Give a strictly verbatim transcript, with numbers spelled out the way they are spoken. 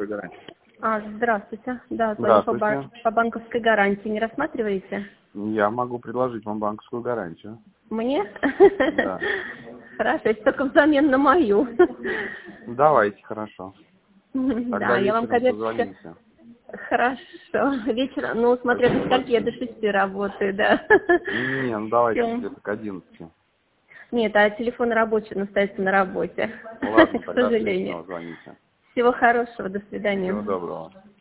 гарантии. А, здравствуйте. Да, звоню по, бар... по банковской гарантии. Не рассматриваете? Я могу предложить вам банковскую гарантию. Мне? Да. Хорошо, если только взамен на мою. Давайте, хорошо. Да, Тогда я вам вечером коммерчески... позвоните. Хорошо. Вечером, ну, смотря до скольки я до шести работаю, да. Не, ну давайте Всё. где-то к одиннадцати. Нет, а телефон рабочий, он остается на работе. Ладно, К тогда сожалению. вечером звоните. Всего хорошего, до Всего свидания. доброго.